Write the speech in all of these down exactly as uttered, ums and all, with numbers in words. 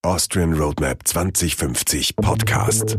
Austrian Roadmap zwanzig fünfzig Podcast.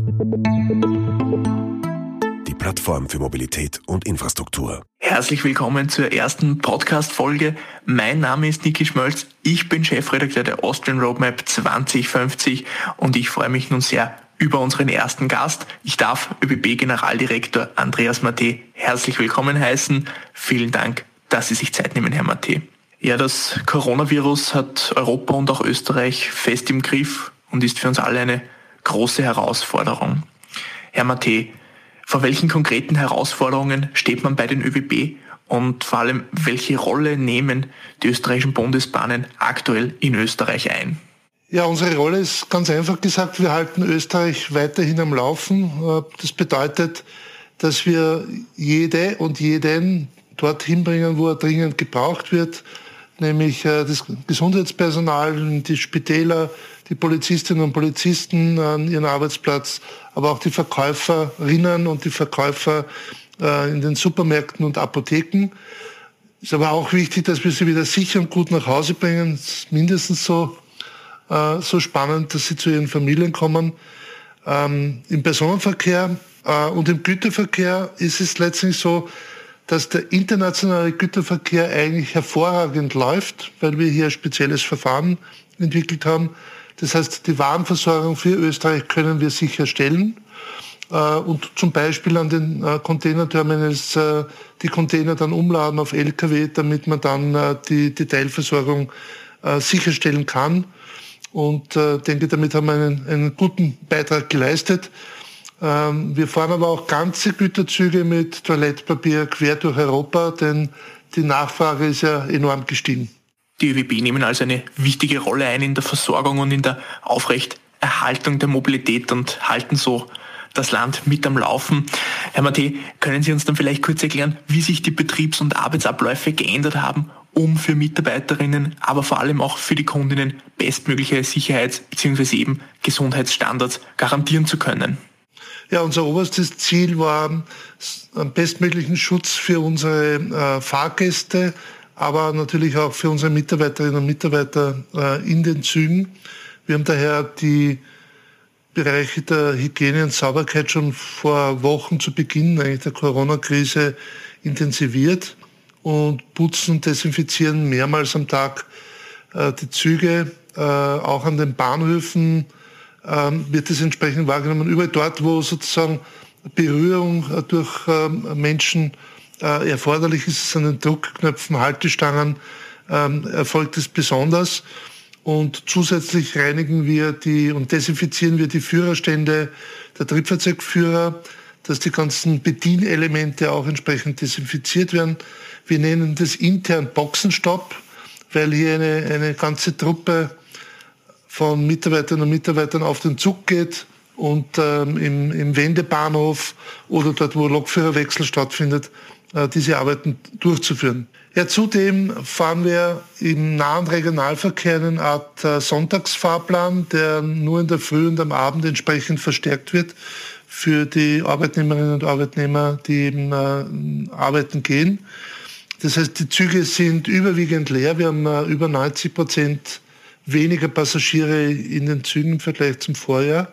Die Plattform für Mobilität und Infrastruktur. Herzlich willkommen zur ersten Podcast-Folge. Mein Name ist Niki Schmölz, ich bin Chefredakteur der Austrian Roadmap zwanzig fünfzig und ich freue mich nun sehr über unseren ersten Gast. Ich darf ÖBB-Generaldirektor Andreas Maté herzlich willkommen heißen. Vielen Dank, dass Sie sich Zeit nehmen, Herr Maté. Ja, das Coronavirus hat Europa und auch Österreich fest im Griff und ist für uns alle eine große Herausforderung. Herr Maté, vor welchen konkreten Herausforderungen steht man bei den ÖBB und vor allem, welche Rolle nehmen die österreichischen Bundesbahnen aktuell in Österreich ein? Ja, unsere Rolle ist ganz einfach gesagt, wir halten Österreich weiterhin am Laufen. Das bedeutet, dass wir jede und jeden dorthin bringen, wo er dringend gebraucht wird, nämlich das Gesundheitspersonal, die Spitäler, die Polizistinnen und Polizisten an ihren Arbeitsplatz, aber auch die Verkäuferinnen und die Verkäufer in den Supermärkten und Apotheken. Es ist aber auch wichtig, dass wir sie wieder sicher und gut nach Hause bringen. Es ist mindestens so, so spannend, dass sie zu ihren Familien kommen. Im Personenverkehr und im Güterverkehr ist es letztlich so, dass der internationale Güterverkehr eigentlich hervorragend läuft, weil wir hier ein spezielles Verfahren entwickelt haben. Das heißt, die Warenversorgung für Österreich können wir sicherstellen und zum Beispiel an den Containerterminals die Container dann umladen auf L K W, damit man dann die, die Teilversorgung sicherstellen kann. Und äh, denke, damit haben wir einen, einen guten Beitrag geleistet. Ähm, wir fahren aber auch ganze Güterzüge mit Toilettpapier quer durch Europa, denn die Nachfrage ist ja enorm gestiegen. Die ÖBB nehmen also eine wichtige Rolle ein in der Versorgung und in der Aufrechterhaltung der Mobilität und halten so das Land mit am Laufen. Herr Maté, können Sie uns dann vielleicht kurz erklären, wie sich die Betriebs- und Arbeitsabläufe geändert haben, um für Mitarbeiterinnen, aber vor allem auch für die Kundinnen bestmögliche Sicherheits- bzw. eben Gesundheitsstandards garantieren zu können? Ja, unser oberstes Ziel war einen bestmöglichen Schutz für unsere äh, Fahrgäste, aber natürlich auch für unsere Mitarbeiterinnen und Mitarbeiter äh, in den Zügen. Wir haben daher die Bereiche der Hygiene und Sauberkeit schon vor Wochen zu Beginn eigentlich der Corona-Krise intensiviert und putzen und desinfizieren mehrmals am Tag äh, die Züge. Äh, auch an den Bahnhöfen äh, wird es entsprechend wahrgenommen. Überall dort, wo sozusagen Berührung äh, durch äh, Menschen äh, erforderlich ist, an den Druckknöpfen, Haltestangen, äh, erfolgt es besonders. Und zusätzlich reinigen wir die und desinfizieren wir die Führerstände der Triebfahrzeugführer, dass die ganzen Bedienelemente auch entsprechend desinfiziert werden. Wir nennen das intern Boxenstopp, weil hier eine, eine ganze Truppe von Mitarbeiterinnen und Mitarbeitern auf den Zug geht und ähm, im, im Wendebahnhof oder dort, wo Lokführerwechsel stattfindet, äh, diese Arbeiten durchzuführen. Ja, zudem fahren wir im Nah- und Regionalverkehr eine Art äh, Sonntagsfahrplan, der nur in der Früh und am Abend entsprechend verstärkt wird für die Arbeitnehmerinnen und Arbeitnehmer, die eben äh, arbeiten gehen. Das heißt, die Züge sind überwiegend leer. Wir haben äh, über neunzig Prozent weniger Passagiere in den Zügen im Vergleich zum Vorjahr.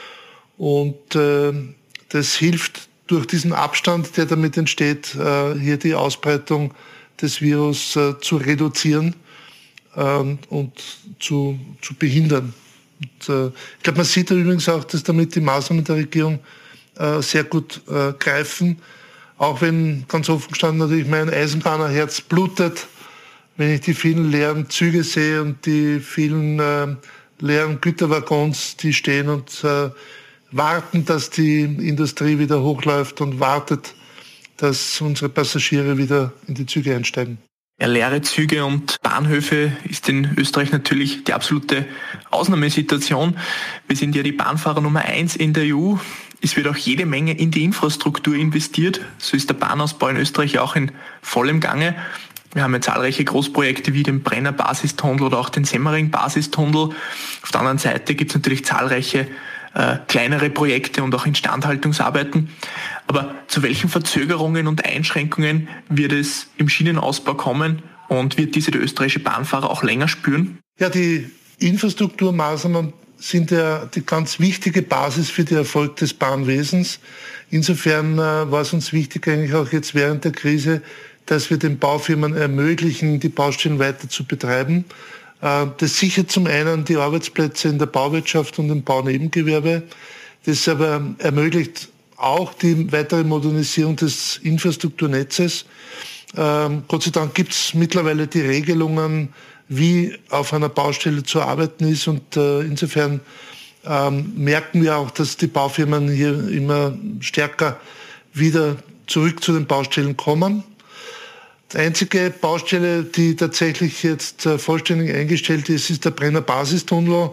Und äh, das hilft durch diesen Abstand, der damit entsteht, äh, hier die Ausbreitung des Virus äh, zu reduzieren ähm, und zu, zu behindern. Und, äh, ich glaube, man sieht da übrigens auch, dass damit die Maßnahmen der Regierung äh, sehr gut äh, greifen. Auch wenn, ganz offen gestanden, natürlich mein Eisenbahnerherz blutet, wenn ich die vielen leeren Züge sehe und die vielen äh, leeren Güterwaggons, die stehen und äh, warten, dass die Industrie wieder hochläuft und wartet, dass unsere Passagiere wieder in die Züge einsteigen. Ja, leere Züge und Bahnhöfe ist in Österreich natürlich die absolute Ausnahmesituation. Wir sind ja die Bahnfahrer Nummer eins in der E U. Es wird auch jede Menge in die Infrastruktur investiert. So ist der Bahnausbau in Österreich auch in vollem Gange. Wir haben ja zahlreiche Großprojekte wie den Brenner Basistunnel oder auch den Semmering Basistunnel. Auf der anderen Seite gibt es natürlich zahlreiche äh, kleinere Projekte und auch Instandhaltungsarbeiten. Aber zu welchen Verzögerungen und Einschränkungen wird es im Schienenausbau kommen und wird diese der österreichische Bahnfahrer auch länger spüren? Ja, die Infrastrukturmaßnahmen sind ja die ganz wichtige Basis für den Erfolg des Bahnwesens. Insofern äh, war es uns wichtig, eigentlich auch jetzt während der Krise, dass wir den Baufirmen ermöglichen, die Baustellen weiter zu betreiben. Äh, das sichert zum einen die Arbeitsplätze in der Bauwirtschaft und im Baunebengewerbe. Das aber ermöglicht auch die weitere Modernisierung des Infrastrukturnetzes. Ähm, Gott sei Dank gibt es mittlerweile die Regelungen, wie auf einer Baustelle zu arbeiten ist. Und äh, insofern ähm, merken wir auch, dass die Baufirmen hier immer stärker wieder zurück zu den Baustellen kommen. Die einzige Baustelle, die tatsächlich jetzt äh, vollständig eingestellt ist, ist der Brenner Basistunnel.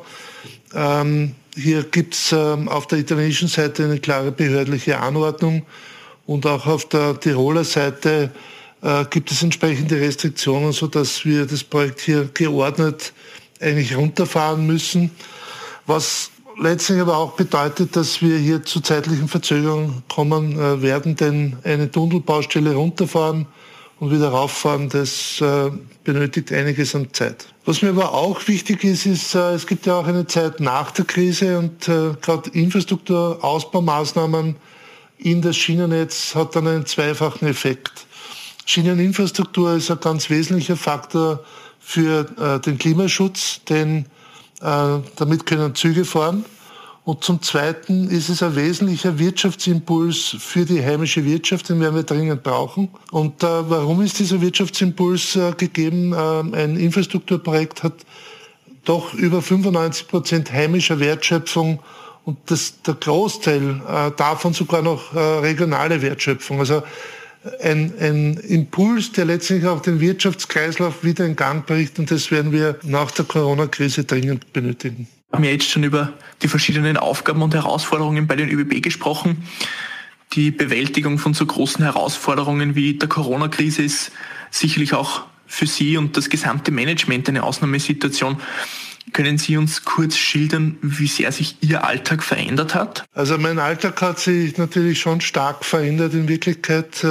Ähm, hier gibt es ähm, auf der italienischen Seite eine klare behördliche Anordnung und auch auf der Tiroler Seite äh, gibt es entsprechende Restriktionen, sodass wir das Projekt hier geordnet eigentlich runterfahren müssen. Was letztlich aber auch bedeutet, dass wir hier zu zeitlichen Verzögerungen kommen äh, werden, denn eine Tunnelbaustelle runterfahren und wieder rauffahren, das äh, benötigt einiges an Zeit. Was mir aber auch wichtig ist, ist, äh, es gibt ja auch eine Zeit nach der Krise und äh, gerade Infrastrukturausbaumaßnahmen in das Schienennetz hat dann einen zweifachen Effekt. Schieneninfrastruktur ist ein ganz wesentlicher Faktor für äh, den Klimaschutz, denn äh, damit können Züge fahren. Und zum Zweiten ist es ein wesentlicher Wirtschaftsimpuls für die heimische Wirtschaft, den werden wir dringend brauchen. Und äh, warum ist dieser Wirtschaftsimpuls äh, gegeben? Äh, ein Infrastrukturprojekt hat doch über fünfundneunzig Prozent heimischer Wertschöpfung und das, der Großteil äh, davon sogar noch äh, regionale Wertschöpfung. Also ein, ein Impuls, der letztlich auch den Wirtschaftskreislauf wieder in Gang bringt, und das werden wir nach der Corona-Krise dringend benötigen. Wir haben ja jetzt schon über die verschiedenen Aufgaben und Herausforderungen bei den ÖBB gesprochen. Die Bewältigung von so großen Herausforderungen wie der Corona-Krise ist sicherlich auch für Sie und das gesamte Management eine Ausnahmesituation. Können Sie uns kurz schildern, wie sehr sich Ihr Alltag verändert hat? Also mein Alltag hat sich natürlich schon stark verändert in Wirklichkeit.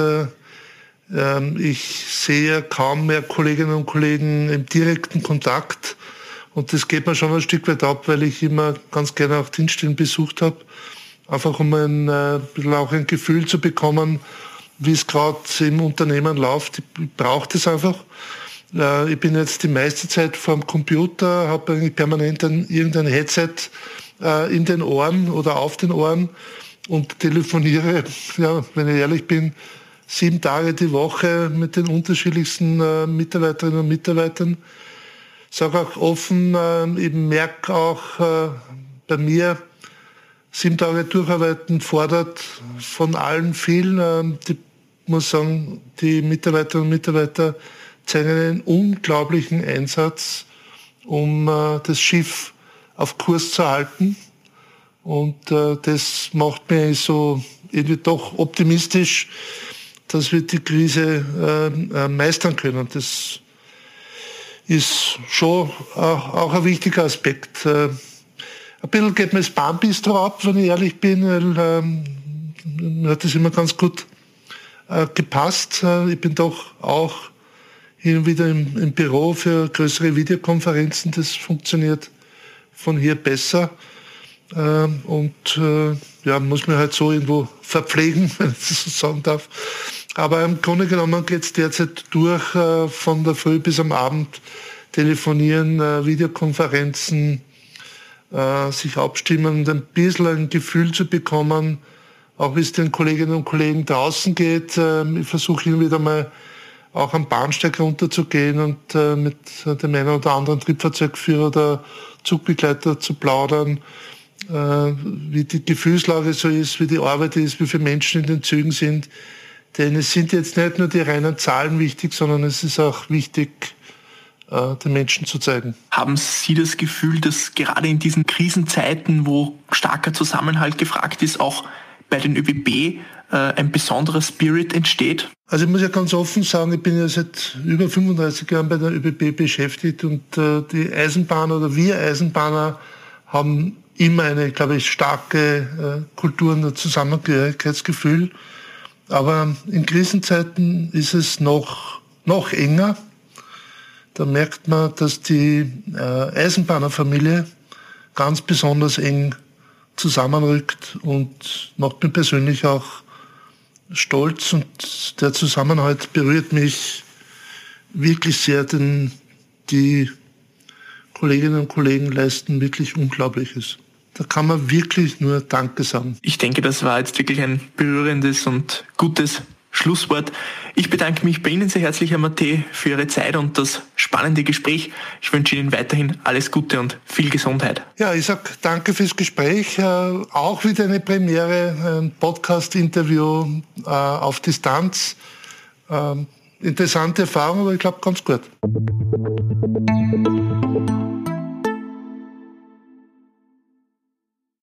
Ich sehe kaum mehr Kolleginnen und Kollegen im direkten Kontakt. Und das geht mir schon ein Stück weit ab, weil ich immer ganz gerne auch Dienststellen besucht habe. Einfach um ein äh, bisschen auch ein Gefühl zu bekommen, wie es gerade im Unternehmen läuft. Ich brauche das einfach. Äh, ich bin jetzt die meiste Zeit vor dem Computer, habe eigentlich permanent ein, irgendein Headset äh, in den Ohren oder auf den Ohren und telefoniere, ja, wenn ich ehrlich bin, sieben Tage die Woche mit den unterschiedlichsten äh, Mitarbeiterinnen und Mitarbeitern. Ich sage auch offen, ich merke auch äh, bei mir, sieben Tage durcharbeiten fordert von allen viel. Ähm, die, ich muss sagen, die Mitarbeiterinnen und Mitarbeiter zeigen einen unglaublichen Einsatz, um äh, das Schiff auf Kurs zu halten. Und äh, das macht mich so irgendwie doch optimistisch, dass wir die Krise äh, äh, meistern können. Das ist schon auch, auch ein wichtiger Aspekt. Äh, ein bisschen geht mir das Bahnbistro ab, wenn ich ehrlich bin, weil ähm, mir hat das immer ganz gut äh, gepasst. Äh, ich bin doch auch hin und wieder im, im Büro für größere Videokonferenzen. Das funktioniert von hier besser. Äh, und äh, ja, muss man halt so irgendwo verpflegen, wenn ich das so sagen darf. Aber im Grunde genommen geht es derzeit durch, äh, von der Früh bis am Abend, telefonieren, äh, Videokonferenzen, äh, sich abstimmen und ein bisschen ein Gefühl zu bekommen, auch wie es den Kolleginnen und Kollegen draußen geht. Äh, ich versuche hin und wieder mal auch am Bahnsteig runterzugehen und äh, mit dem einen oder anderen Triebfahrzeugführer oder Zugbegleiter zu plaudern, äh, wie die Gefühlslage so ist, wie die Arbeit ist, wie viele Menschen in den Zügen sind. Denn es sind jetzt nicht nur die reinen Zahlen wichtig, sondern es ist auch wichtig, äh, den Menschen zu zeigen. Haben Sie das Gefühl, dass gerade in diesen Krisenzeiten, wo starker Zusammenhalt gefragt ist, auch bei den ÖBB äh, ein besonderer Spirit entsteht? Also ich muss ja ganz offen sagen, ich bin ja seit über fünfunddreißig Jahren bei der ÖBB beschäftigt und äh, die Eisenbahner oder wir Eisenbahner haben immer eine, glaube ich, starke äh, Kultur und ein Zusammengehörigkeitsgefühl. Aber in Krisenzeiten ist es noch, noch enger. Da merkt man, dass die äh, Eisenbahnerfamilie ganz besonders eng zusammenrückt und macht mich persönlich auch stolz, und der Zusammenhalt berührt mich wirklich sehr, denn die Kolleginnen und Kollegen leisten wirklich Unglaubliches. Da kann man wirklich nur Danke sagen. Ich denke, das war jetzt wirklich ein berührendes und gutes Schlusswort. Ich bedanke mich bei Ihnen sehr herzlich, Herr Mathey, für Ihre Zeit und das spannende Gespräch. Ich wünsche Ihnen weiterhin alles Gute und viel Gesundheit. Ja, ich sage danke fürs Gespräch. Äh, auch wieder eine Premiere, ein Podcast-Interview äh, auf Distanz. Ähm, interessante Erfahrung, aber ich glaube ganz gut.